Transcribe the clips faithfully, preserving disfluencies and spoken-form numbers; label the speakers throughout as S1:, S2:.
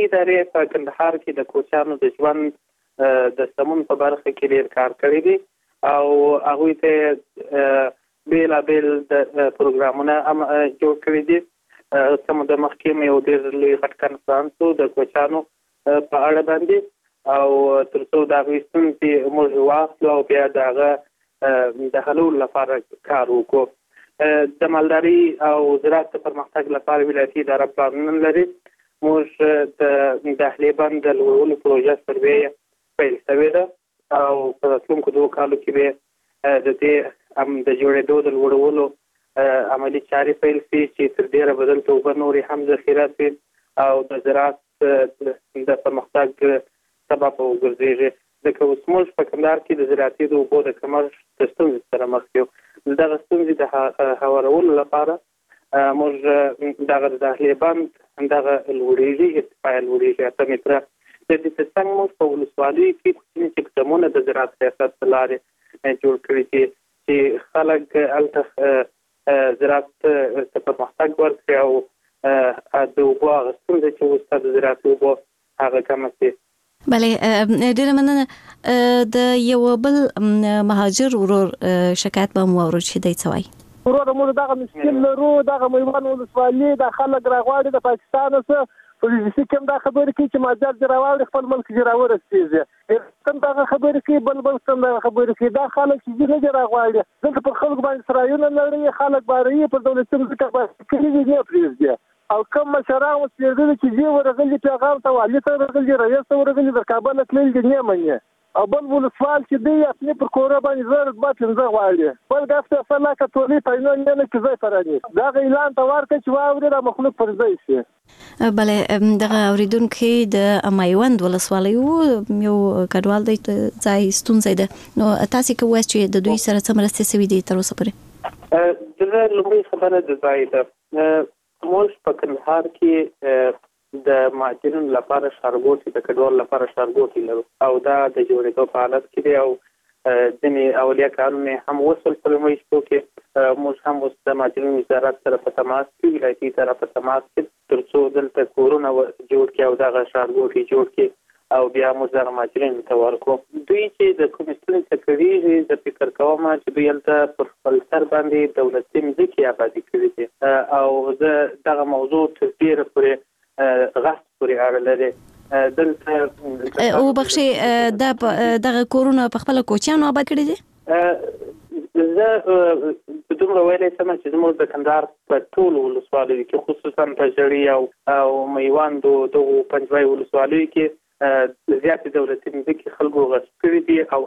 S1: مالیې ادارې په کندهار کې د کوچیانو د ژوند د سمون په برخه کې ډېر کار کړی دی او هغوی ته بېلابېل د پروګرامونه جوړ کړي دي. څه موده مخکې مې یو ډېر لوی غټ کنفرانس و د کوچیانو په اړه باندې او تر څو د هغوی ستونزې موږ واخلو او بیا د هغه د حلولو لپاره کار وکړو. د مالداري او زراعت د پرمختګ لپاره ولایتي اداره پلانونه لري. موږ د داخلي بند د لوړولو پروژه سروې پیل شوې ده او په راتلونکو دوو کالو کې به د دې د جوړېدو د لوړولو عملي چارې پیل شي چې تر ډېره به دلته اوبه نورې هم ذخیره شي او د زراعت د پرمختګ سبب وګرځېږي. ځکه اوس موږ په کندهار کې د زراعتي د اوبو د کمښت د ستونزې سره مخ یو. دغه ستونزې د هوارولو لپاره موږ دغه د داخلي بند دغه لوړېږي، ارتفاع یې لوړېږي اته متره. د دې تر څنګ موږ په ولسوالیو کې کوچني اقدامونه د زراعت سیاست په لارې جوړ کړي دي چې خلک هلته زراعت ته پرمختګ ورکړي او د اوبو هغه ستونزه چې اوس د زراعتي اوبو هغه کمه شي.
S2: بله، ډیره مننه. د یو بل مهاجر ورور شکایت به مو اورو چې دی څه وایي.
S3: ورور موږ دغه مشکل لرو، دغه میوند ولسوالي د خلک راغواړي د پاکستان څخه پولیسي کوم دا خبرې کوي چې ماجر دې راوړي خپل ملک دې راورسېږي. کوم دغه خبرې کوي بل بل کوم دغه خبرې کوي. دا خلک چې دې نه راغواړي دلته پر خلکو باندې سرایونه لري، خلک باندې په دولتي ځمکه باندې کلي نه پرېږدي او کوم مشران وسپېږلي چې دې ورغلي پیغام ته والي ته ورغلي رئیس ته ورغلي د کابل تلل دي نه مني او بل ولسوال چې دی خپل پر کور باندې زړه بات نه غواړي بل ګفته فلا کتولي پاینو نه نه کیږي پرانی دا اعلان ته ورکړي چې واوري د مخلوق پر ځای شي.
S2: بله، دغه اوریدونکو د میوند ولسوالۍ یو کډوال دی ځای ستونزې ده، نو تاسو کوی چې د دوی سره څه مرسته سوي دي تر اوسه پورې؟
S1: دغه لومړی خبره د ځای ده. موږ په کندهار کې د مهاجرینو لپاره ښارګوټي د کډوالو لپاره ښارګوټي لرو او دا د جوړېدو په حالت کې دی او ځینې اولیه کارونه هم وصل په لومړي شپو کې. موږ هم اوس د مهاجرینو وزارت سره په تماس کې ولایتي اداره په تماس کې تر څو دلته کورونه جوړ کړي او دغه ښارګوټي جوړ کړي او بیا موږ دغه مهاجرینو ته ورکړو. دوی چې د کومې ستونزې کړېږي زه فکر کوم چې دوی هلته پر خپل سر باندې دولتي ځمکې ابادي کړي دي او زه دغه موضوع تر ډېره پورې غصب پورې اړه لري. دلته
S2: او بخښئ دغه کورونه په خپله کوچیانو اباد کړي دي؟
S1: زه په دومره ویلی شم چې زموږ د کندهار په ټولو ولسوالیو کې خصوصا په ژړۍ او میوند دغو پنجوایي ولسوالیو کې زیاتې دولتي ځمکې خلکو غصب کړي دي او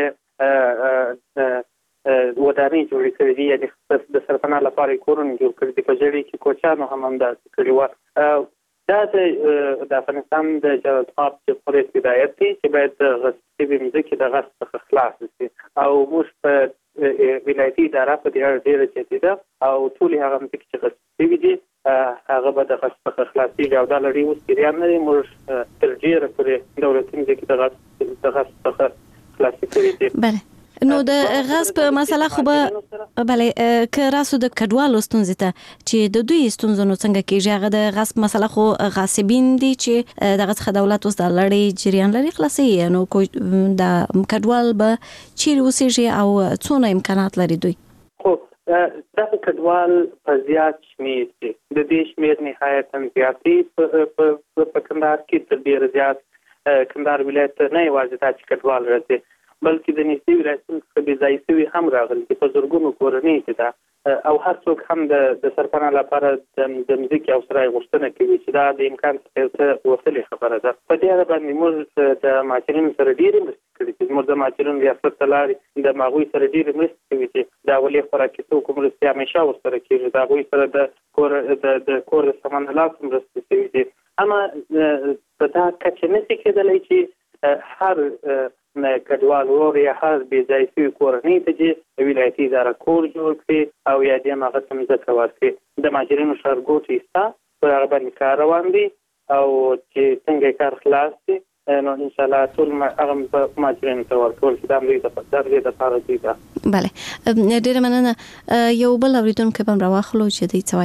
S1: هلته ودانۍ جوړې کړې دي، یعنې د سرپناه لپاره یې کورونه جوړ کړي دي. په ژړۍ کې کوچیانو هم همداسې کړي وه. دا د افغانستان د جلالتمآب جمهوریت هدایت دی چې باید د غصب شوې ځمکې د غصب څخه خلاص شي او موږ په ولایتي اداره په دې اړه ډېره جدي ده او ټولې هغه ځمکې چې غصب شوي دي هغه به د غصب څخه خلاصېږي او دا له ډېرې اوس جریان نه دی. موږ تر ډېره پورې دولتي ځمکې د غصب څخه خلاصې کړي دي.
S2: بله، نو د غصب مسله خو به بله که راسو د کډوالو ستونزې ته چې د دوی ستونزو نو څنګه کېږي؟ هغه د غصب مسله خو غاصبین دي چې دغه څخه دولت اوس د لړۍ جریان لري خلاصوي، نو د کډوال به چیرې اوسېږي او څونه امکانات لري دوی؟
S1: خو دغه کډوال په زیات شمېر دي، د دې شمېر نهایتا زیات دي په کندهار کې تر ډېره زیات. کندهار ولایت ته نه یوازې دا چې کډوال راځي بلکې د نږدې ولایتونو څخه بې ځایه شوي هم راغلي دي په زرګونو کورنۍ چې ده او هر څوک هم د سرپناه لپاره د ځمکې او سرای غوښتنه کوي چې دا د امکان څخه وتلې خبره ده. په دې اړه باندې موږ د مهاجرینو سره ډېرې مرستې کړي دي. زموږ د مهاجرینو ریاست ته لاړې د هغوی سره ډېرې مرستې کوي چې د اولي خوراکي توکو مرستې همیشه ورسره کېږي، د هغوی سره د کور د کور د سامان لاسو مرستې شوي دي. اما په دا کچه نشي کېدلی چې هر کډوال ورور یا هر بې ځایه شوي کورنۍ ته چې ولایتي اداره کور جوړ کړي او یا دې هم هغه ته مځکه ورکړي. د مهاجرینو ښارګوټي شته، پر هغه باندې کار روان دی او چې څنګه کار خلاص شي نو انشاءالله ټول هغه مهاجرینو ته ورکول چې دا هم دوی دپاره دوی ده.
S2: بله، ډېره مننه. یو بل اورېدونکی به هم راواخلو چې دوی څه وایي.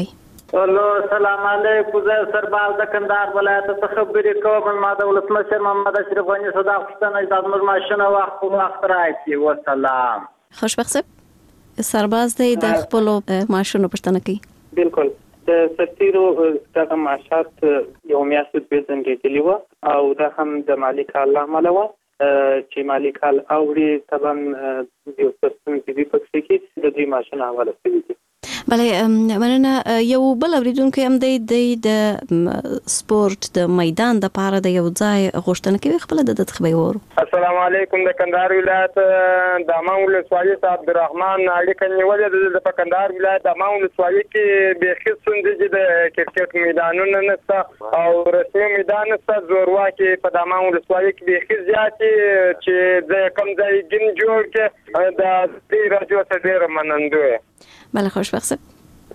S4: الو سلام علیکم. زه سرباز د کندهار ولایت څخه خبرې کوم. ما د ولسمشر محمد اشرف غني صدا پوښتنه چې زموږ ماشینه وخت په وخت راځي. والسلام.
S2: خوشبخت صاحب سرباز دی د خپل ماشینو پوښتنه کوي.
S1: بالکل د سرتیرو دغه معاشات یو میاشت پیژندل و او دا هم د مالی کال عمل و چې مالی کال اوړي طبعا یو څه دې پکې کې د دې ماشین حواله کوي.
S2: بله مننه. یو بل اوریدونکو هم دی د سپورت د میدان د پاره د یو ځای غوښتنه کوي خپل د تخبي ورو.
S5: السلام علیکم. د کندهار ولایت د امام ولسوالۍ عبدالرحمن اړیکه نیولې د کندهار ولایت د امام ولسوالۍ کې به خصوصي چې د کرکټ میدانونه نشته او رسمي میدان نشته. زورواکي په د امام ولسوالۍ کې به خص زیاتې چې د کم ځای ګن جوړ کې د دې راځو څخه ډیر منندوی.
S2: بله خوشبخت صاحب.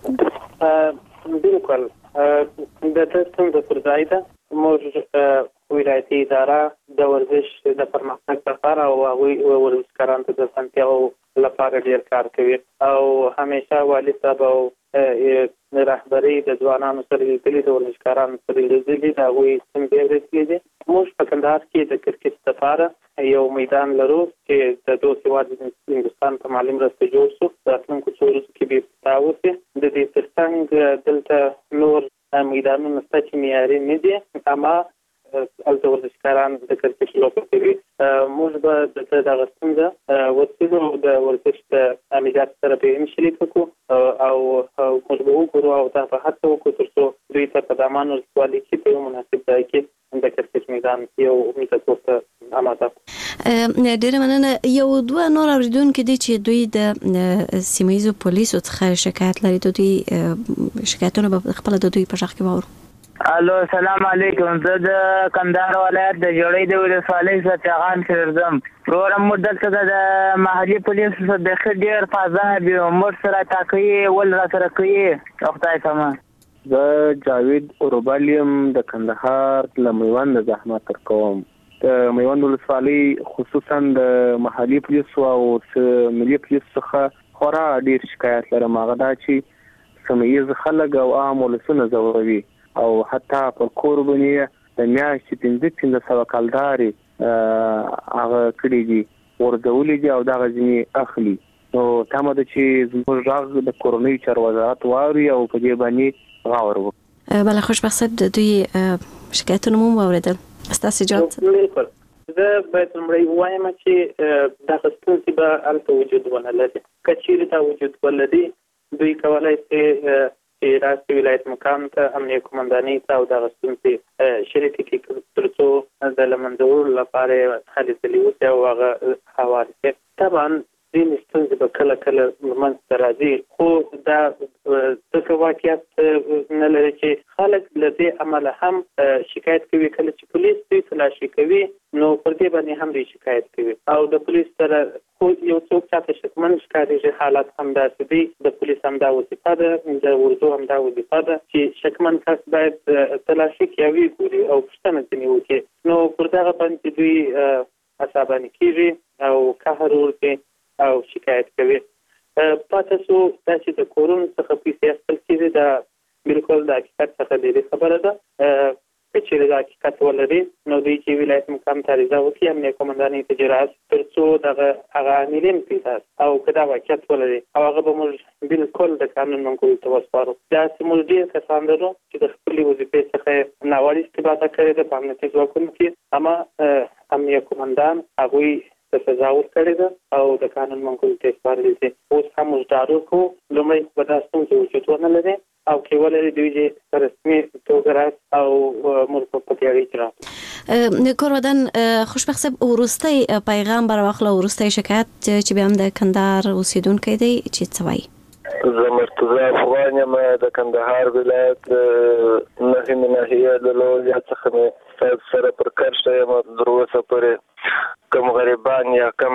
S1: بالکل د تاسو د فرضایده موږ ولایتي اداره د ورزش د پرمختګ لپاره او هغوی ورزشکاران ته د سنتیاو لپاره ډیر کار کوي او همیشه والي صاحب او رهبري د ځوانانو سره لیدلي د ورزشکارانو سره لیدلي د هغوی څنګه ورسېږي. موږ په کندهار کې د کرکټ لپاره یو میدان لرو چې د دوه هیواد هندوستان په مالي مرسته جوړ شو. راتلونکو څو ورځو کې به افتتاح وشي. د دې ترڅنګ دلته نور میدانونه شته چې معیاري نه دي اما هلته ورزشکاران د کرکټ لوبه کوي. موږ به د دغه ستونزه ورسېږو د ورزش د امنیت سره به هم شریک کړو او موږ به وګورو او دا به هڅه وکړو تر څو دوی ته په دامان ولسوالۍ کې په یو مناسب ځای کې د کرکټ میدان یو میدان ته آماده کړو.
S2: ډېره مننه. یو دوه نور اوریدونکي دي چې دوی د سیمه ییزو پولیسو څخه شکایت لري. د دوی شکایتونه به خپل د دوی په ژغ کې واورو.
S6: الو سلام علیکم. زه د کندهار ولایت د جوړې د ولسوالۍ څخه چاغان شردم. پروګرام مدت ته د محلي پولیسو سره د خډیر فضا به عمر سره تاکي ول را سره کوي. وختای سم.
S3: زه جاوید اوربالیم د کندهار له میوند زحمت تر کوم. د میوند ولسوالۍ خصوصا د محلي پولیسو او ملي پولیسو څخه خورا ډیر شکایت لرم. هغه دا چې سیمه خلک او عام ولسونه زوروي او حتی په کور باندې د میاشتې پنځه پنځه سوه کلداري هغه کړي دي ورځولي دي او دغه ځینې اخلي. نو تمه ده چې زموږ غږ د کورنۍ چارو وزارت واوري او په دې باندې غور وکړي.
S2: بله خوشبخت صاحب د دوی شکایتونه مو واورېدل. ستاسو جواب.
S1: بالکل. زه باید لومړی ووایم چې دغه ستونزې به هلته وجود ونه لري. که چیرې دا وجود ولري دوی کولی شي چې راسي ولایت مقام ته امنیه قومندانۍ ته او دغه ستونزې شریکې کړي تر څو د له منځه وړلو لپاره یې هلې ځلې وشي او هغه هوارې شي. طبعا ځینې ستونزې به کله کله منځته راځي خو دا ځکه واقعیت نه لري چې خلک له دې امله هم شکایت کوي. کله چې پولیس دوی تلاشي کوي نو پر دې باندې هم دوی شکایت کوي او د پولیس سره خو یو څوک چاته شکمن ښکارېږي حالات همداسې دي. د پولیس همدا وظیفه ده د اردو همدا وظیفه ده چې شکمن کس باید تلاشي کوي او وګوري او پوښتنه ځینې وکړي. نو پر دغه باندې دوی عصباني کېږي او قهر ورکوي او شکایت کوي. پاتې شو دا چې د کورونو څخه پیسې اخیستل کېږي دا بالکل د حقیقت څخه لرې خبره ده. که چیرې د حقیقت ولري نو دوی چې ولایت مقام ته عریضه وکړي امنیه قومندانۍ ته اجراات تر څو دغه هغه عاملین پیدا او که دا واقعیت ولري او هغه به موږ بالکل د قانون منګولو ته وسپارو. داسې موږ ډېر کسان لرو چې د خپلې وظیفې څخه ناوړه استفاده کړې ده په امنیتي ځواکونو کې اما امنیه قومندان هغوی ته سزا ورکړې ده او د قانون منګولو ته سپارلي دي. اوس هم موږ ډاډ ورکوو لومړی به دا ستونزې وجود ونه لري او کې ولري دوی چې رسمي توګه راځي او موږ په دې اړه اجرا.
S2: کورودن خوشبخت صاحب وروستی پیغام بر واخله وروستی شکایت چې به هم د کندهار اوسیدونکی دی چې څه وایي.
S5: زه مرتضی افغان یم د کندهار ولایت نهمې ناحیې د لویدیځ څخه مې سره پر کرښه یم. تر اوسه پورې کم غریبان یا کم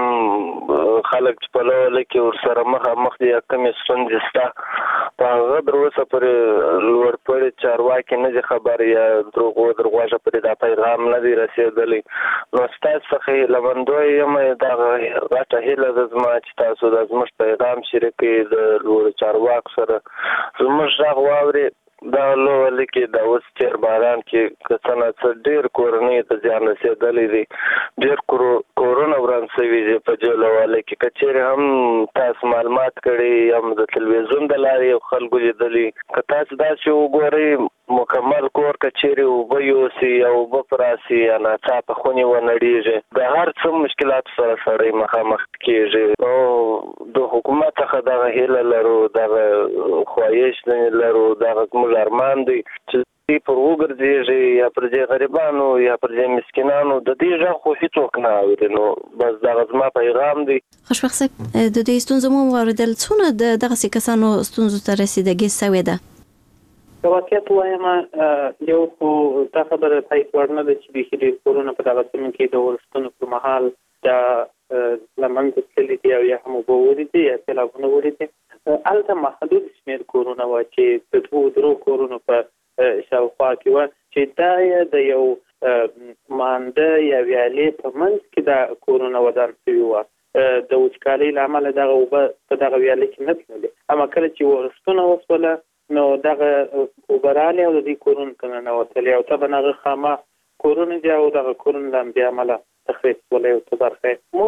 S5: خلک چې په لوله کې ورسره مخامخ دي یا کمې ستونزې شته په هغه تر اوسه پورې لوړ پوړي چارواکي نه دي خبر یا دروغ درواغه پرې دا پیغام نه دی رسېدلی. نو ستاسو څخه هیلهمندوی یم دغه غټه هیله ده زما چې تاسو د زموږ پیغام شریک کړئ د لوړ چارواکو سره زموږ غږ واورئ دا لوله کې د اوس چیر باران کې کسانه څه ډیر کورنۍ ته ځان رسیدلې دي ډیر کورونه وران شوي دي په جوړواله کې کچېره هم تاسو معلومات کړي هم د تلویزیون د لارې خلکو لیدلې که تاسو دا چې وګورئ مکمل کور کچېره وبيوسي او بپراسي انا چا په خوني ونړيږي د هر څه مشکلات سره سره مخامخ کېږي او د حکومت څخه دا هیله لرو دا خواهش لرو دا موږ ارمان دی چې پر وګرځي یا پر دې غریبانو یا پر دې مسکینانو د دې ځخ خو هیڅوک نه اوري نو بس دا غزما پیغام دی.
S2: خوشبخت صاحب د دې ستونزو مو واردل څونه د دغه کسانو ستونزو ته رسیدګي سوي ده؟
S1: واقعیت وایم یو خو دا خبره تایید ورنه ده چې د دې کورونه په دغه سیمه کې د ورستونو په محل دا لمن د کلی دی او یا هم وګوري دي یا سیلابونه وګوري دي البته محدود شمیر کورونه و چې د دوه درو کورونو په شاوخوا کې و چې دا د یو مانده یا ویالې په منځ کې دا کورونه ودان شوي و د وچکالۍ له امله دغه اوبه په دغه ویالې کې نه تللې اما کله چې ورستونه وسوله نو دغه وبراله او د دې کورون کنه نو تللی او ته بنغه خامه کورونه دی او دغه کورون لم بیا عمله تخریب ولې او تبرخه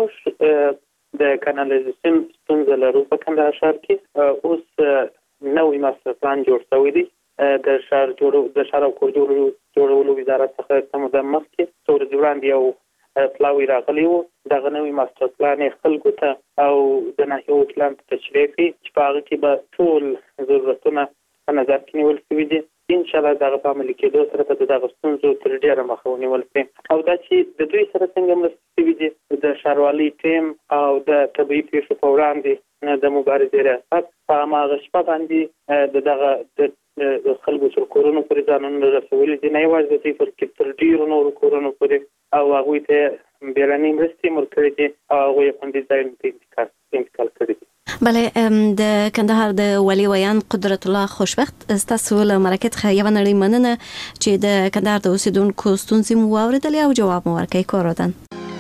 S1: موږ د کانالیزیشن ستونزه لرو په کندهار ښار کې اوس نوې ماستر پلان جوړ شوی دی د ښار جوړو د ښار او کور جوړولو وزارت څخه سمدم مخکې څو ورځې وړاندې یو پلاوی راغلی و دغه نوې ماستر پلان خلکو ته او د ناحیو پلان ته تشریح کړي چې په هغه کې به ټول ضرورتونه په نظر کې نیول شوي دي ان شاء الله دغه په عملي کېدو سره به د دغه ستونزو تر ډېره مخه ونیول شي او دا چې د دوی سره څنګه مرستې شوي دي د ښاروالۍ ټیم او د طبیعي پیښو په وړاندې د مبارزې ریاست په هماغه شپه باندې د دغه د خلکو تر کورونو پورې ځانونه رسولي دي نه یوازې د دوی بلکې تر ډېرو نورو کورونو پورې او هغوی ته بیړنۍ مرستې هم ورکړي دي او هغوی یې خوندي ځایونو ته انتقال کړي دي.
S2: بله د کندهار د ولي ویان قدرت الله خوشبخت ستاسو له مرکه څخه یو نړۍ مننه چې د کندهار د اوسیدونکو ستونزې مو واوریدلې او جواب مو ورکړی کورودن.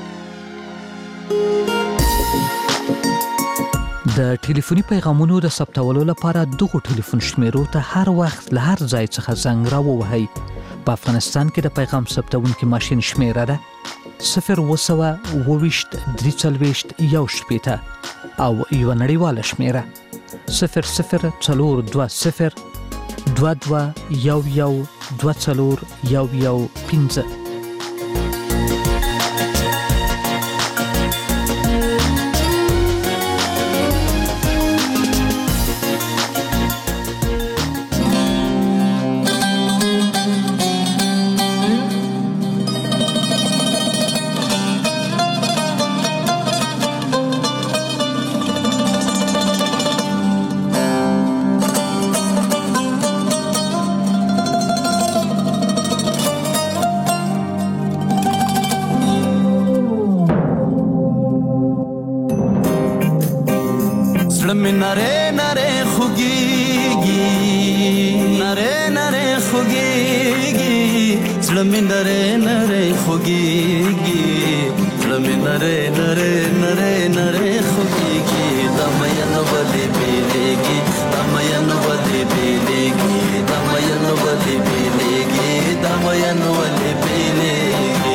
S7: د ټلیفوني پیغامونو د ثبتولو لپاره دغه ټلیفون شمیرو ته هر وخت له هر ځای څخه زنګ راووهئ. په افغانستان کې د پیغام ثبتونکي ماشین شمیره ده صفر وسوه اوويشت درې څلوېښت یو شپېته او یو نړیواله شمیره صفر صفر څلور دوه صفر دوه دوه یو یو دوه څلور یو یو پنځه.
S8: نره نره خوگیگی نره نره خوگیگی زلمی نره نره خوگیگی زلمی نره نره نره نره خوگیگی دامایانو بلی بیلیگی دامایانو بلی بیلیگی دامایانو بلی بیلیگی دامایانو بلی بیلیگی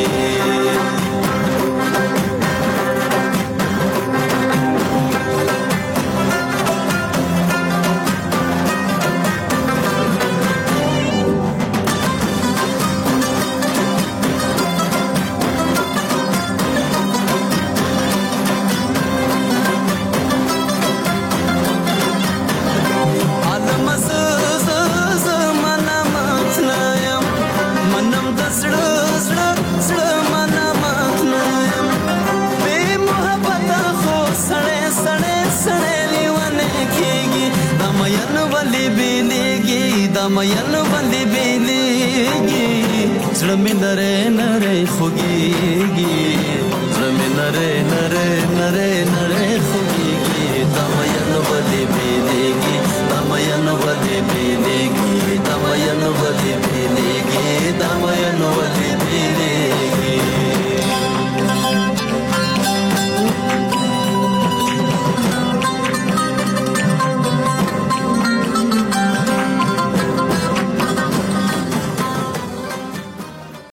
S8: دامایانو باندې بیلیږي زړه مې نری نری خوږیږي زړه مې نری نری نری نری خوږیږي دامایانو باندې بیلیږي دامایانو باندې بیلیږي دامایانو باندې بیلیږي دامایانو باندې